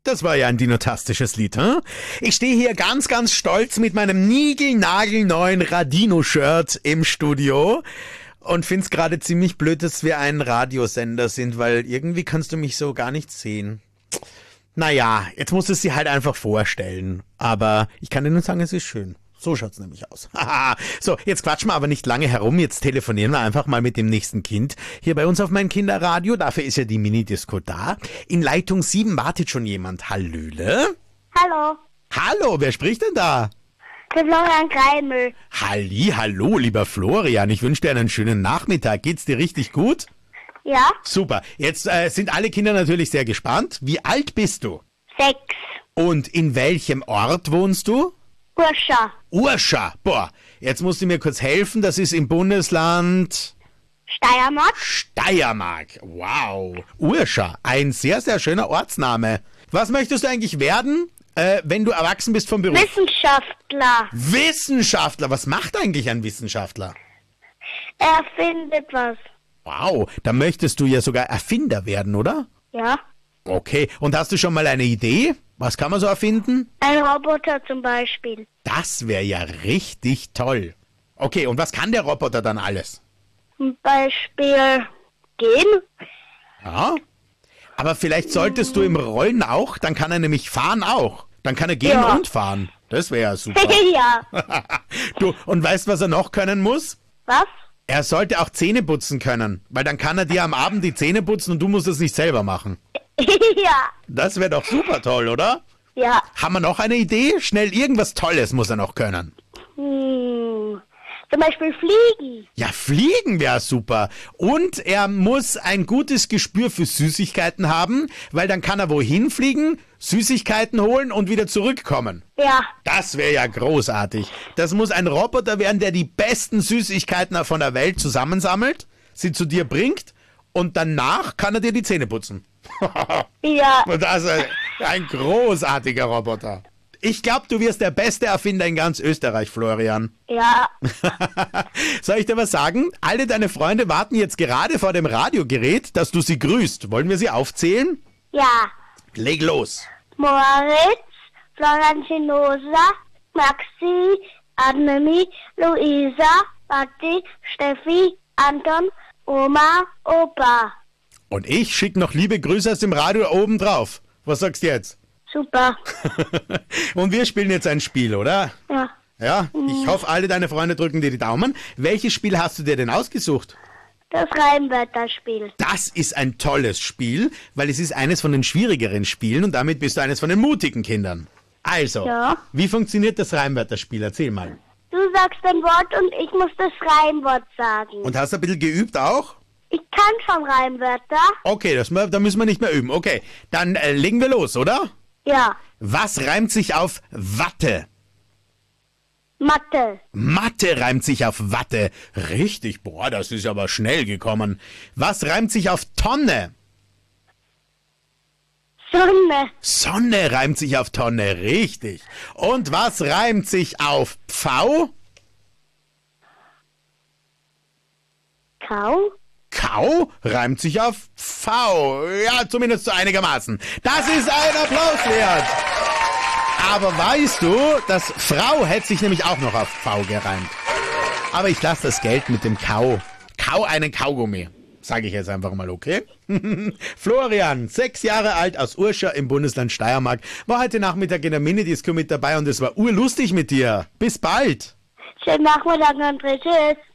Das war ja ein dinotastisches Lied, hm? Ich stehe hier ganz, ganz stolz mit meinem niegelnagelneuen Radino-Shirt im Studio und find's gerade ziemlich blöd, dass wir ein Radiosender sind, weil irgendwie kannst du mich so gar nicht sehen. Naja, jetzt musst du es dir halt einfach vorstellen. Aber ich kann dir nur sagen, es ist schön. So schaut's nämlich aus. So, jetzt quatschen wir aber nicht lange herum. Jetzt telefonieren wir einfach mal mit dem nächsten Kind. Hier bei uns auf mein Kinderradio. Dafür ist ja die Minidisco da. In Leitung 7 wartet schon jemand. Hallöle? Hallo, Hallo, wer spricht denn da? der Florian Greimel. Hallo, lieber Florian. Ich wünsche dir einen schönen Nachmittag. Geht's dir richtig gut? Ja, Super. Jetzt sind alle Kinder natürlich sehr gespannt. Wie alt bist du? 6. Und in welchem Ort wohnst du? Urscha, Urscha. Boah, jetzt musst du mir kurz helfen. Das ist im Bundesland Steiermark, Steiermark. Wow. Urscha. Ein sehr, sehr schöner Ortsname. Was möchtest du eigentlich werden, wenn du erwachsen bist vom Beruf? Wissenschaftler. Wissenschaftler. Was macht eigentlich ein Wissenschaftler? Er findet was. Wow. Da möchtest du ja sogar Erfinder werden, oder? Ja, Okay. Und hast du schon mal eine Idee? Was kann man so erfinden? ein Roboter zum Beispiel. Das wäre ja richtig toll. Okay, und was kann der Roboter dann alles? Zum Beispiel gehen. Ja. Aber vielleicht solltest du im Rollen auch, dann kann er nämlich fahren auch. Dann kann er gehen Ja. und fahren. Das wäre ja super. Ja. Du, und weißt, was er noch können muss? Was? Er sollte auch Zähne putzen können, weil dann kann er dir am Abend die Zähne putzen und du musst es nicht selber machen. Ja. Das wäre doch super toll, oder? Ja. Haben wir noch eine Idee? Schnell, irgendwas Tolles muss er noch können. Zum Beispiel fliegen. Ja, fliegen wäre super. Und er muss ein gutes Gespür für Süßigkeiten haben, weil dann kann er wohin fliegen, Süßigkeiten holen und wieder zurückkommen. Ja. Das wäre ja großartig. Das muss ein Roboter werden, der die besten Süßigkeiten von der Welt zusammensammelt, sie zu dir bringt und danach kann er dir die Zähne putzen. Ja. Und das ist ein großartiger Roboter. Ich glaube, du wirst der beste Erfinder in ganz Österreich, Florian. Ja. Soll ich dir was sagen? Alle deine Freunde warten jetzt gerade vor dem Radiogerät, dass du sie grüßt. Wollen wir sie aufzählen? Ja. Leg los. Moritz, Florian Chinosa, Maxi, Adnemi, Luisa, Patti, Steffi, Anton, Oma, Opa. Und ich schicke noch liebe Grüße aus dem Radio oben drauf. Was sagst du jetzt? Super. Und wir spielen jetzt ein Spiel, oder? Ja. Ja, ich hoffe, alle deine Freunde drücken dir die Daumen. Welches Spiel hast du dir denn ausgesucht? Das Reimwörterspiel. Das ist ein tolles Spiel, weil es ist eines von den schwierigeren Spielen und damit bist du eines von den mutigen Kindern. Also, Ja. Wie funktioniert das Reimwörterspiel? Erzähl mal. Du sagst ein Wort und ich muss das Reimwort sagen. Und hast du ein bisschen geübt auch? Ich kann schon Reimwörter. Okay, da müssen wir nicht mehr üben. Okay, dann legen wir los, oder? Ja. Was reimt sich auf Watte? Mathe. Mathe reimt sich auf Watte. Richtig, boah, das ist aber schnell gekommen. Was reimt sich auf Tonne? Sonne. Sonne reimt sich auf Tonne, richtig. Und was reimt sich auf Pfau? Kau. Kau reimt sich auf V. Ja, zumindest so einigermaßen. Das ist ein Applaus wert. Aber weißt du, das Frau hätte sich nämlich auch noch auf V gereimt. Aber ich lasse das Geld mit dem Kau. Kau einen Kaugummi. Sage ich jetzt einfach mal, okay? Florian, 6 Jahre alt, aus Urscha im Bundesland Steiermark, war heute Nachmittag in der Minidisco mit dabei und es war urlustig mit dir. Bis bald. Schönen Nachmittag, André. Tschüss.